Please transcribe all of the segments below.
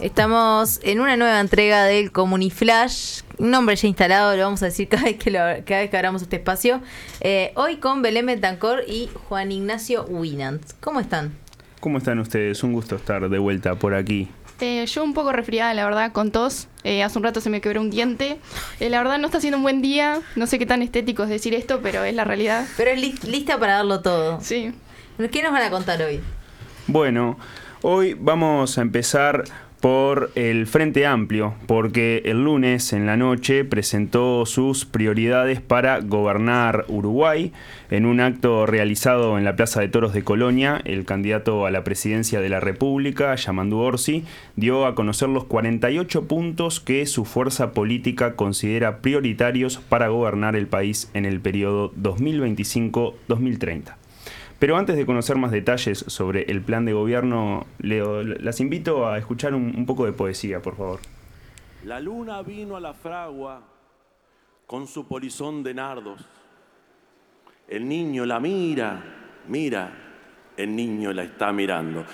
Estamos en una nueva entrega del Comuniflash, un nombre ya instalado, lo vamos a decir cada vez que abramos este espacio. Hoy con Belén Betancor y Juan Ignacio Winant. ¿Cómo están? ¿Cómo están ustedes? Un gusto estar de vuelta por aquí. Yo un poco resfriada, la verdad, con tos. Hace un rato se me quebró un diente. La verdad no está siendo un buen día. No sé qué tan estético es decir esto, pero es la realidad. Pero es lista para darlo todo. Sí. ¿Qué nos van a contar hoy? Bueno, hoy vamos a empezar por el Frente Amplio, porque el lunes en la noche presentó sus prioridades para gobernar Uruguay. En un acto realizado en la Plaza de Toros de Colonia, el candidato a la presidencia de la República, Yamandu Orsi, dio a conocer los 48 puntos que su fuerza política considera prioritarios para gobernar el país en el periodo 2025-2030. Pero antes de conocer más detalles sobre el plan de gobierno, Leo, las invito a escuchar un poco de poesía, por favor. La luna vino a la fragua con su polizón de nardos. El niño la mira, el niño la está mirando.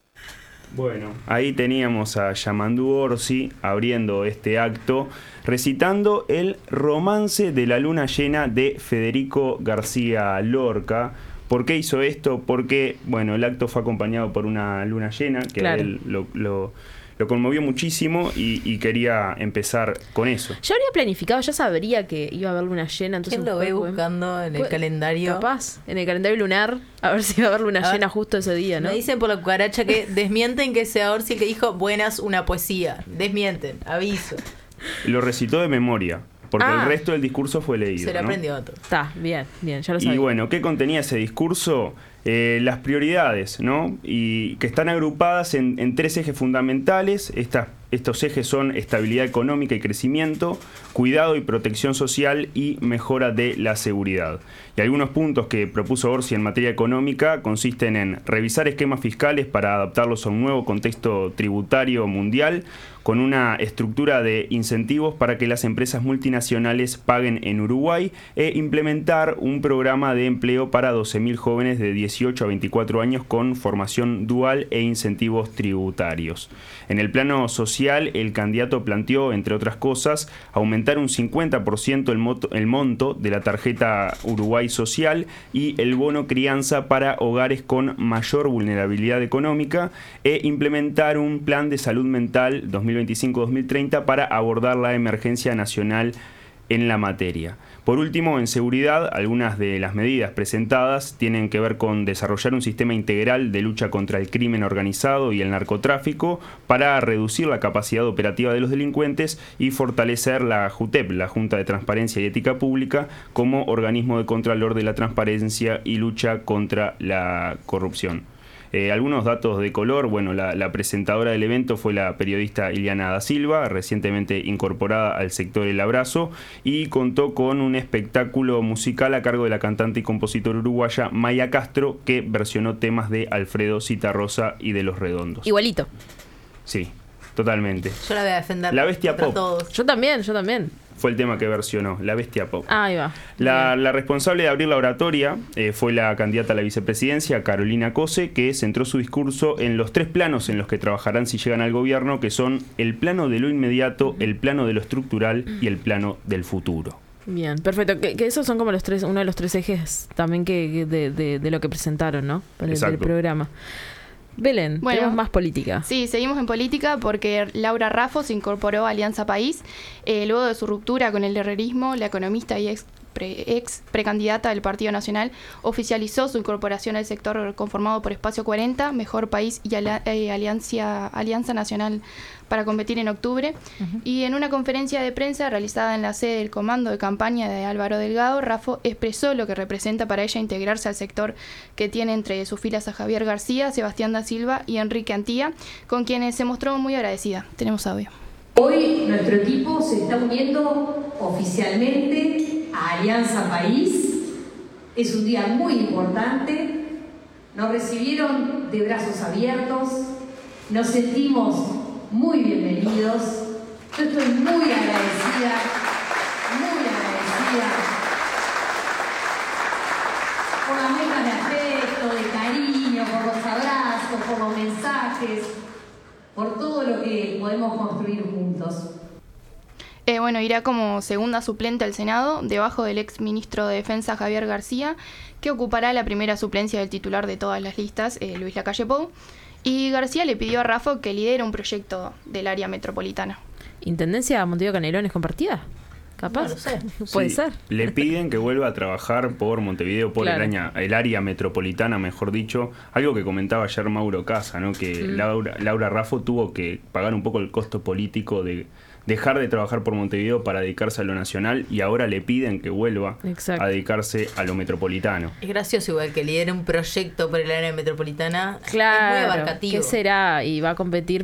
Bueno, ahí teníamos a Yamandu Orsi abriendo este acto, recitando el Romance de la Luna Llena de Federico García Lorca. ¿Por qué hizo esto? Porque, bueno, el acto fue acompañado por una luna llena, que claro, a él lo conmovió muchísimo y quería empezar con eso. Ya habría planificado, ya sabría que iba a haber luna llena. Entonces ¿quién lo ve buscando en el calendario? Capaz, en el calendario lunar, a ver si va a haber luna llena justo ese día, ¿no? Me dicen por la cucaracha que desmienten que sea Orsi el que dijo buenas una poesía. Desmienten, aviso. Lo recitó de memoria. Porque el resto del discurso fue leído. Se lo aprendió otro. Está, bien, ya lo sabía. Y bueno, ¿qué contenía ese discurso? Las prioridades, ¿no? Y que están agrupadas en tres ejes fundamentales. Estos ejes son estabilidad económica y crecimiento, cuidado y protección social y mejora de la seguridad. Y algunos puntos que propuso Orsi en materia económica consisten en revisar esquemas fiscales para adaptarlos a un nuevo contexto tributario mundial, con una estructura de incentivos para que las empresas multinacionales paguen en Uruguay e implementar un programa de empleo para 12.000 jóvenes de 18 a 24 años con formación dual e incentivos tributarios. En el plano social, el candidato planteó, entre otras cosas, aumentar un 50% el monto de la tarjeta Uruguay Social y el bono crianza para hogares con mayor vulnerabilidad económica e implementar un plan de salud mental 2025-2030 para abordar la emergencia nacional en la materia. Por último, en seguridad, algunas de las medidas presentadas tienen que ver con desarrollar un sistema integral de lucha contra el crimen organizado y el narcotráfico para reducir la capacidad operativa de los delincuentes y fortalecer la JUTEP, la Junta de Transparencia y Ética Pública, como organismo de contralor de la transparencia y lucha contra la corrupción. Algunos datos de color, bueno, la presentadora del evento fue la periodista Iliana da Silva, recientemente incorporada al sector El Abrazo, y contó con un espectáculo musical a cargo de la cantante y compositora uruguaya Maya Castro, que versionó temas de Alfredo Citarrosa y de Los Redondos. Igualito. Sí, totalmente. Yo la voy a defender. La Bestia Pop. Todos. Yo también. Fue el tema que versionó, La Bestia Pop. Ahí va. La responsable de abrir la oratoria fue la candidata a la vicepresidencia, Carolina Cose, que centró su discurso en los tres planos en los que trabajarán si llegan al gobierno, que son el plano de lo inmediato, el plano de lo estructural y el plano del futuro. Bien, perfecto. Que esos son como uno de los tres ejes también de lo que presentaron, ¿no? Del programa. Belén, tenemos más política. Sí, seguimos en política porque Laura Raffo se incorporó a Alianza País. Luego de su ruptura con el herrerismo, la economista y ex precandidata del Partido Nacional oficializó su incorporación al sector conformado por Espacio 40, Mejor País y Alianza Nacional para competir en octubre. Y en una conferencia de prensa realizada en la sede del comando de campaña de Álvaro Delgado, Raffo expresó lo que representa para ella integrarse al sector que tiene entre sus filas a Javier García, Sebastián da Silva y Enrique Antía, con quienes se mostró muy agradecida. Tenemos audio. Hoy nuestro equipo se está uniendo oficialmente a Alianza País. Es un día muy importante. Nos recibieron de brazos abiertos. Nos sentimos muy bienvenidos. Yo estoy muy agradecida por las muestras de afecto, de cariño, por los abrazos, por los mensajes. por todo lo que podemos construir juntos. Bueno, irá como segunda suplente al Senado, debajo del ex ministro de Defensa Javier García, que ocupará la primera suplencia del titular de todas las listas, Luis Lacalle Pou. Y García le pidió a Raffo que lidere un proyecto del área metropolitana. ¿Intendencia a Montevideo Canelones compartida? ¿Capaz? No lo sé. Puede Sí, ser. Le piden que vuelva a trabajar por Montevideo, por Claro. el área metropolitana, mejor dicho. Algo que comentaba ayer Mauro Casa, ¿no? Que Laura Raffo tuvo que pagar un poco el costo político de dejar de trabajar por Montevideo para dedicarse a lo nacional, y ahora le piden que vuelva Exacto. a dedicarse a lo metropolitano. Es gracioso igual que lidere un proyecto por el área metropolitana. Es muy Claro, abarcativo. ¿qué será? Y va a competir,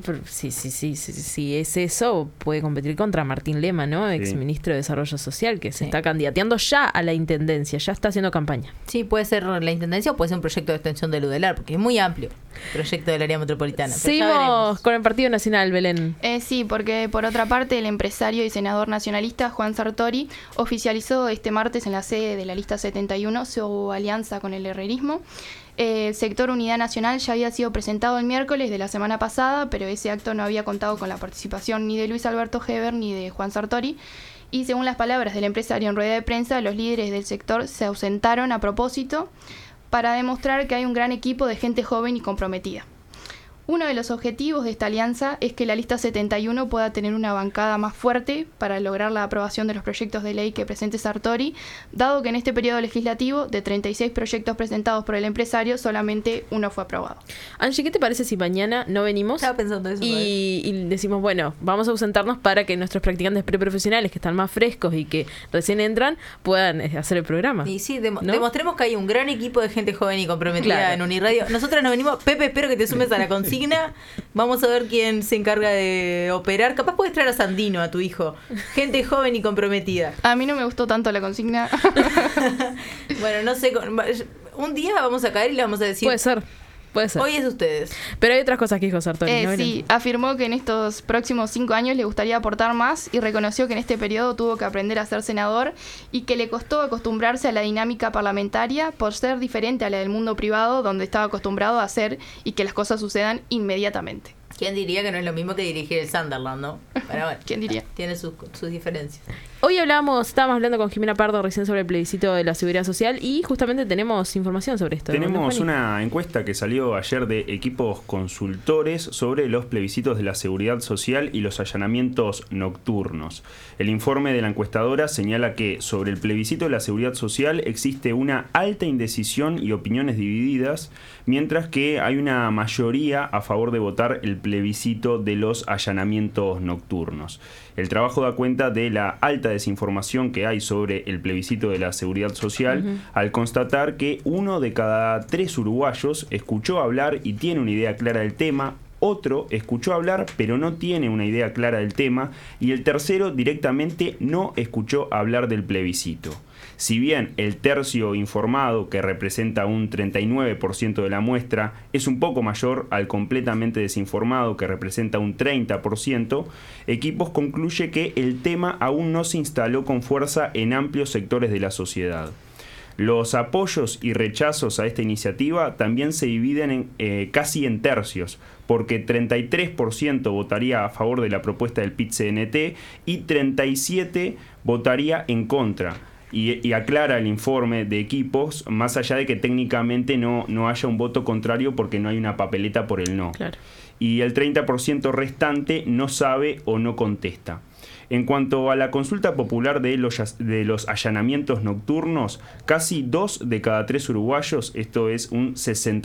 si es eso, puede competir contra Martín Lema, ¿no? Ex ministro de Desarrollo Social, que se está candidateando ya a la intendencia, ya está haciendo campaña. Sí, puede ser la intendencia o puede ser un proyecto de extensión del UDELAR, porque es muy amplio el proyecto del área metropolitana. Pero ya veremos. Seguimos con el Partido Nacional, Belén. Sí, porque por otra parte el empresario y senador nacionalista Juan Sartori oficializó este martes en la sede de la lista 71 su alianza con el herrerismo. El sector Unidad Nacional ya había sido presentado el miércoles de la semana pasada, pero ese acto no había contado con la participación ni de Luis Alberto Heber ni de Juan Sartori. Y según las palabras del empresario en rueda de prensa, los líderes del sector se ausentaron a propósito para demostrar que hay un gran equipo de gente joven y comprometida. Uno de los objetivos de esta alianza es que la lista 71 pueda tener una bancada más fuerte para lograr la aprobación de los proyectos de ley que presente Sartori, dado que en este periodo legislativo, de 36 proyectos presentados por el empresario, solamente uno fue aprobado. Angie, ¿qué te parece si mañana no venimos Estaba pensando eso. y decimos, bueno, vamos a ausentarnos para que nuestros practicantes preprofesionales, que están más frescos y que recién entran, puedan hacer el programa? Y sí, ¿no? demostremos que hay un gran equipo de gente joven y comprometida Claro. en Uniradio. Nosotros nos venimos. Pepe, espero que te sumes a la consigna. Vamos a ver quién se encarga de operar. Capaz puedes traer a Sandino, a tu hijo. Gente joven y comprometida. A mí no me gustó tanto la consigna. Bueno, no sé. Un día vamos a caer y le vamos a decir. Puede ser. Hoy es de ustedes. Pero hay otras cosas que dijo Sartori, ¿no, Belén? Sí, afirmó que en estos próximos 5 años le gustaría aportar más y reconoció que en este periodo tuvo que aprender a ser senador y que le costó acostumbrarse a la dinámica parlamentaria por ser diferente a la del mundo privado, donde estaba acostumbrado a hacer y que las cosas sucedan inmediatamente. ¿Quién diría que no es lo mismo que dirigir el Sunderland, no? Pero bueno, ¿Quién diría? tiene sus diferencias. Hoy estábamos hablando con Jimena Pardo recién sobre el plebiscito de la seguridad social y justamente tenemos información sobre esto. Tenemos una encuesta que salió ayer de equipos consultores sobre los plebiscitos de la seguridad social y los allanamientos nocturnos. El informe de la encuestadora señala que sobre el plebiscito de la seguridad social existe una alta indecisión y opiniones divididas, mientras que hay una mayoría a favor de votar el plebiscito de los allanamientos nocturnos. El trabajo da cuenta de la alta desinformación que hay sobre el plebiscito de la seguridad social, al constatar que 1 de cada 3 uruguayos escuchó hablar y tiene una idea clara del tema, otro escuchó hablar pero no tiene una idea clara del tema, y el tercero directamente no escuchó hablar del plebiscito. Si bien el tercio informado, que representa un 39% de la muestra, es un poco mayor al completamente desinformado, que representa un 30%, Equipos concluye que el tema aún no se instaló con fuerza en amplios sectores de la sociedad. Los apoyos y rechazos a esta iniciativa también se dividen casi en tercios, porque 33% votaría a favor de la propuesta del PIT-CNT y 37% votaría en contra. Y aclara el informe de Equipos, más allá de que técnicamente no haya un voto contrario porque no hay una papeleta por el no. Claro. Y el 30% restante no sabe o no contesta. En cuanto a la consulta popular de los allanamientos nocturnos, casi 2 de cada 3 uruguayos, esto es un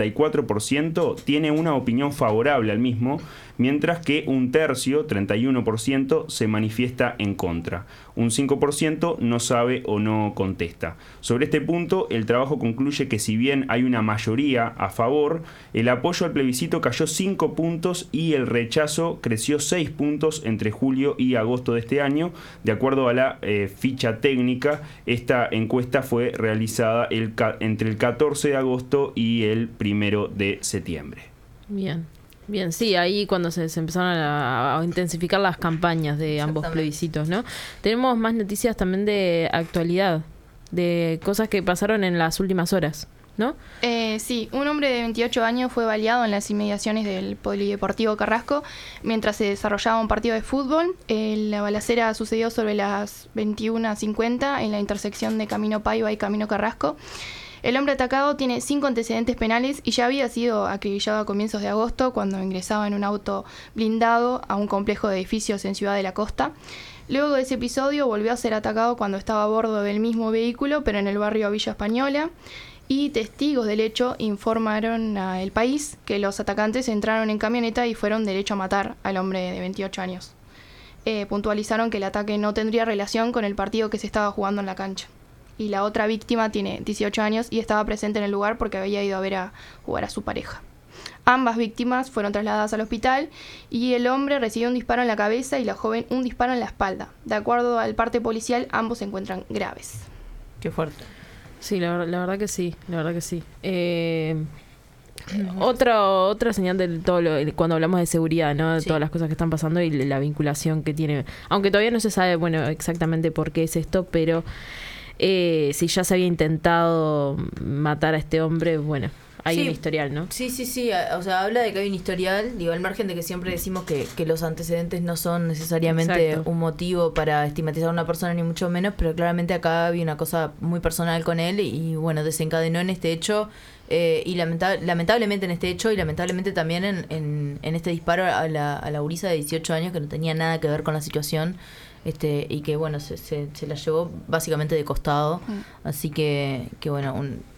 64%, tiene una opinión favorable al mismo, mientras que un tercio, 31%, se manifiesta en contra. Un 5% no sabe o no contesta. Sobre este punto, el trabajo concluye que si bien hay una mayoría a favor, el apoyo al plebiscito cayó 5 puntos y el rechazo creció 6 puntos entre julio y agosto de este año. De acuerdo a la ficha técnica, esta encuesta fue realizada entre el 14 de agosto y el 1 de septiembre. Bien, sí, ahí cuando se empezaron a intensificar las campañas de ambos plebiscitos, ¿no? Tenemos más noticias también de actualidad, de cosas que pasaron en las últimas horas. ¿no? Sí, un hombre de 28 años fue baleado en las inmediaciones del Polideportivo Carrasco mientras se desarrollaba un partido de fútbol. La balacera sucedió sobre las 21:50 en la intersección de Camino Paiva y Camino Carrasco. El hombre atacado tiene 5 antecedentes penales y ya había sido acribillado a comienzos de agosto cuando ingresaba en un auto blindado a un complejo de edificios en Ciudad de la Costa. Luego de ese episodio volvió a ser atacado cuando estaba a bordo del mismo vehículo, pero en el barrio Villa Española. Y testigos del hecho informaron a El País que los atacantes entraron en camioneta y fueron derecho a matar al hombre de 28 años. Puntualizaron que el ataque no tendría relación con el partido que se estaba jugando en la cancha. Y la otra víctima tiene 18 años y estaba presente en el lugar porque había ido a ver a jugar a su pareja. Ambas víctimas fueron trasladadas al hospital y el hombre recibió un disparo en la cabeza y la joven un disparo en la espalda. De acuerdo al parte policial, ambos se encuentran graves. Qué fuerte. Sí, la verdad que sí, la verdad que sí. Otra señal de todo cuando hablamos de seguridad, ¿no? De todas las cosas que están pasando y la vinculación que tiene. Aunque todavía no se sabe, bueno, exactamente por qué es esto, pero si ya se había intentado matar a este hombre, bueno, hay un historial, ¿no? Sí. O sea, habla de que hay un historial, digo, al margen de que siempre decimos que los antecedentes no son necesariamente un motivo para estigmatizar a una persona, ni mucho menos, pero claramente acá había una cosa muy personal con él y bueno, desencadenó en este hecho y lamentablemente en este hecho y lamentablemente también en este disparo a la gurisa de 18 años que no tenía nada que ver con la situación. Y que bueno, se la llevó básicamente de costado. Así que bueno,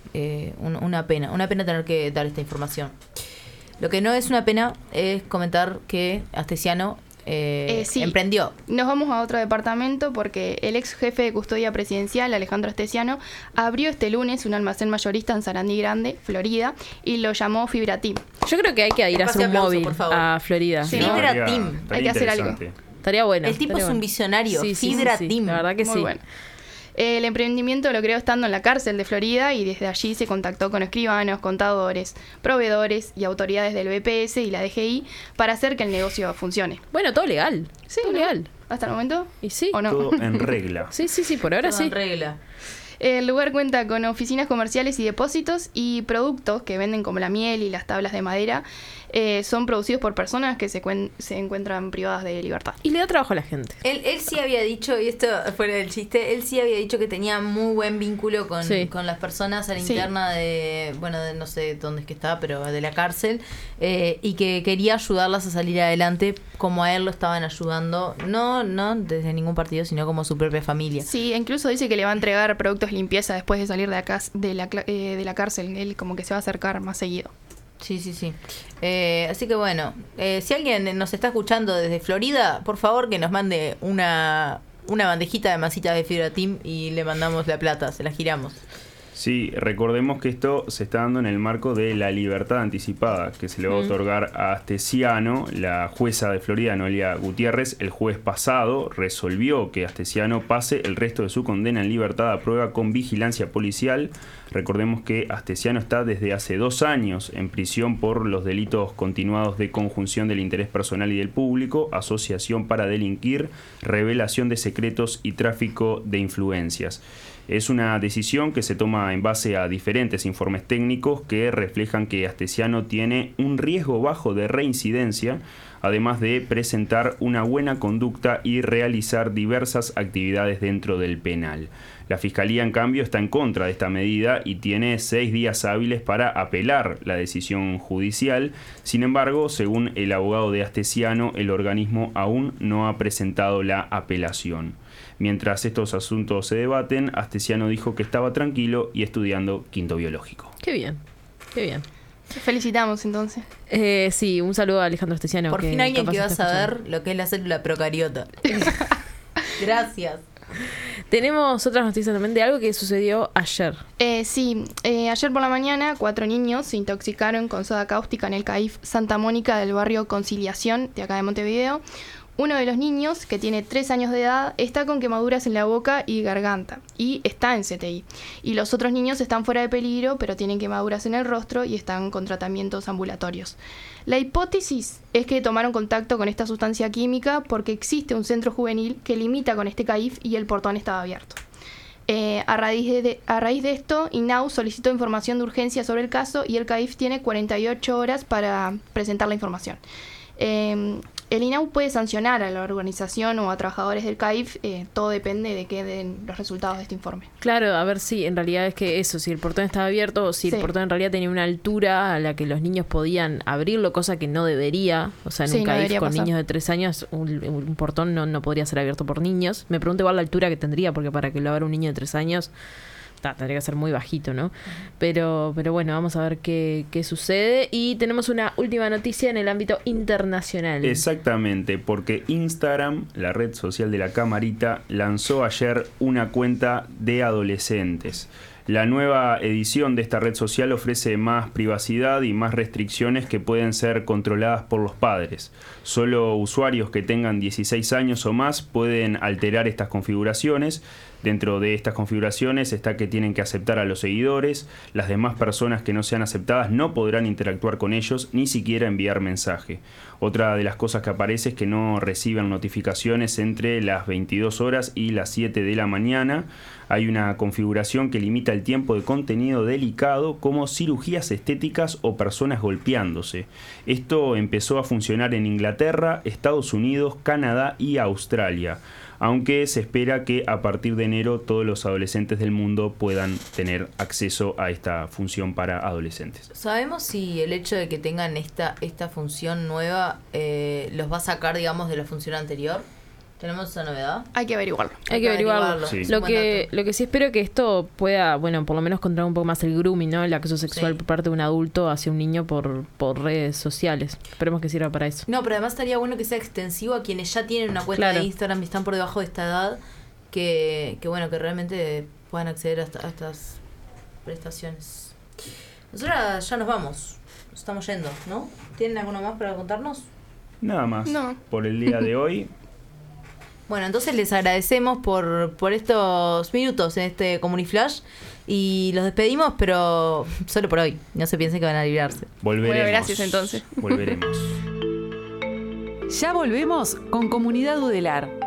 una pena tener que dar esta información. Lo que no es una pena es comentar que Astesiano sí. emprendió. Nos vamos a otro departamento porque el ex jefe de custodia presidencial, Alejandro Astesiano, abrió este lunes un almacén mayorista en Sarandí Grande, Florida, y lo llamó Fibratim. Yo creo que hay que ir a hacer un móvil a Florida. Sí. ¿no? Fibratim. Hay que hacer algo. Estaría bueno. El tipo es un visionario. Fibratim. La verdad que Muy sí. bueno. El emprendimiento lo creó estando en la cárcel de Florida y desde allí se contactó con escribanos, contadores, proveedores y autoridades del BPS y la DGI para hacer que el negocio funcione. Bueno, todo legal. Sí, todo legal. ¿Hasta el momento? ¿Y sí? ¿O no? Todo en regla. Sí, por ahora Todo sí. en regla. El lugar cuenta con oficinas comerciales y depósitos y productos que venden como la miel y las tablas de madera. Son producidos por personas que se encuentran privadas de libertad. Y le da trabajo a la gente. Él sí había dicho, y esto fuera del chiste, él sí había dicho que tenía muy buen vínculo con las personas a la interna de no sé dónde es que está, pero de la cárcel, y que quería ayudarlas a salir adelante como a él lo estaban ayudando, no desde ningún partido, sino como su propia familia. Sí, incluso dice que le va a entregar productos de limpieza después de salir de la cárcel. Él como que se va a acercar más seguido. Sí. Así que bueno, si alguien nos está escuchando desde Florida, por favor que nos mande una bandejita de masitas de Fibratim y le mandamos la plata, se la giramos. Sí, recordemos que esto se está dando en el marco de la libertad anticipada que se le va a otorgar a Astesiano. La jueza de Florida, Noelia Gutiérrez, el jueves pasado resolvió que Astesiano pase el resto de su condena en libertad a prueba con vigilancia policial. Recordemos que Astesiano está desde hace 2 años en prisión por los delitos continuados de conjunción del interés personal y del público, asociación para delinquir, revelación de secretos y tráfico de influencias. Es una decisión que se toma en base a diferentes informes técnicos que reflejan que Astesiano tiene un riesgo bajo de reincidencia, además de presentar una buena conducta y realizar diversas actividades dentro del penal. La Fiscalía, en cambio, está en contra de esta medida y tiene 6 días hábiles para apelar la decisión judicial. Sin embargo, según el abogado de Astesiano, el organismo aún no ha presentado la apelación. Mientras estos asuntos se debaten, Astesiano dijo que estaba tranquilo y estudiando quinto biológico. Qué bien. Te felicitamos entonces. Sí, un saludo a Alejandro Astesiano. Por fin alguien que va a saber lo que es la célula procariota. Gracias. Tenemos otras noticias también de algo que sucedió ayer. Ayer por la mañana 4 niños se intoxicaron con soda cáustica en el CAIF Santa Mónica del barrio Conciliación de acá de Montevideo. Uno de los niños, que tiene 3 años de edad, está con quemaduras en la boca y garganta y está en CTI. Y los otros niños están fuera de peligro, pero tienen quemaduras en el rostro y están con tratamientos ambulatorios. La hipótesis es que tomaron contacto con esta sustancia química porque existe un centro juvenil que limita con este CAIF y el portón estaba abierto. A raíz de esto, INAU solicitó información de urgencia sobre el caso y el CAIF tiene 48 horas para presentar la información. El INAU puede sancionar a la organización o a trabajadores del CAIF, todo depende de qué den los resultados de este informe. Claro, a ver si en realidad es que eso, si el portón estaba abierto o si el portón en realidad tenía una altura a la que los niños podían abrirlo, cosa que no debería. O sea, en un CAIF con niños de 3 años, un portón no podría ser abierto por niños. Me pregunto igual la altura que tendría, porque para que lo abra un niño de 3 años... tendría que ser muy bajito, ¿no? Pero bueno, vamos a ver qué sucede. Y tenemos una última noticia en el ámbito internacional. Exactamente, porque Instagram, la red social de la camarita, lanzó ayer una cuenta de adolescentes. La nueva edición de esta red social ofrece más privacidad y más restricciones que pueden ser controladas por los padres. Solo usuarios que tengan 16 años o más pueden alterar estas configuraciones. Dentro de estas configuraciones está que tienen que aceptar a los seguidores. Las demás personas que no sean aceptadas no podrán interactuar con ellos, ni siquiera enviar mensaje. Otra de las cosas que aparece es que no reciben notificaciones entre las 22 horas y las 7 de la mañana. Hay una configuración que limita el tiempo de contenido delicado, como cirugías estéticas o personas golpeándose. Esto empezó a funcionar en Inglaterra, Estados Unidos, Canadá y Australia, aunque se espera que a partir de enero todos los adolescentes del mundo puedan tener acceso a esta función para adolescentes. ¿Sabemos si el hecho de que tengan esta función nueva los va a sacar, digamos, de la función anterior? ¿Tenemos esa novedad? Hay que averiguarlo. Hay que averiguarlo. Sí. Lo que sí espero que esto pueda, bueno, por lo menos controlar un poco más el grooming, ¿no? El acoso sexual por parte de un adulto hacia un niño por redes sociales. Esperemos que sirva para eso. No, pero además estaría bueno que sea extensivo a quienes ya tienen una cuenta de Instagram y están por debajo de esta edad, que bueno, que realmente puedan acceder a estas prestaciones. Nosotras ya nos vamos. Nos estamos yendo, ¿no? ¿Tienen alguno más para contarnos? Nada más. No. Por el día de hoy. Bueno, entonces les agradecemos por estos minutos en este Comuniflash y los despedimos, pero solo por hoy. No se piensen que van a librarse. Volveremos. Bueno, gracias entonces. Volveremos. Ya volvemos con Comunidad Udelar.